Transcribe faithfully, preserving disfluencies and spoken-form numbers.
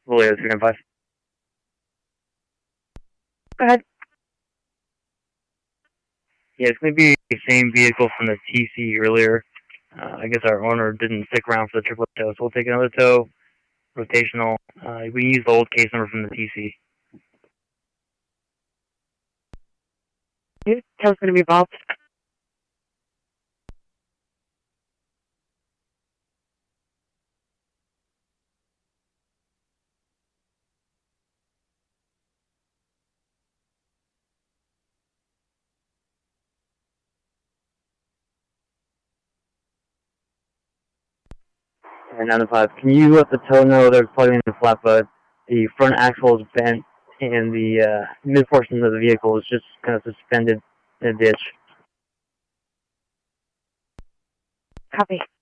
Valero three nine five. Go ahead. Yeah, it's going to be the same vehicle from the T C earlier. Uh, I guess our owner didn't stick around for the triple tow, so we'll take another tow, rotational. Uh, we use the old case number from the T C. Okay, tow's going to be involved. And nine five, can you let the tow know they're plugging in the flat bud? The front axle is bent, and the uh, mid portion of the vehicle is just kind of suspended in a ditch. Copy.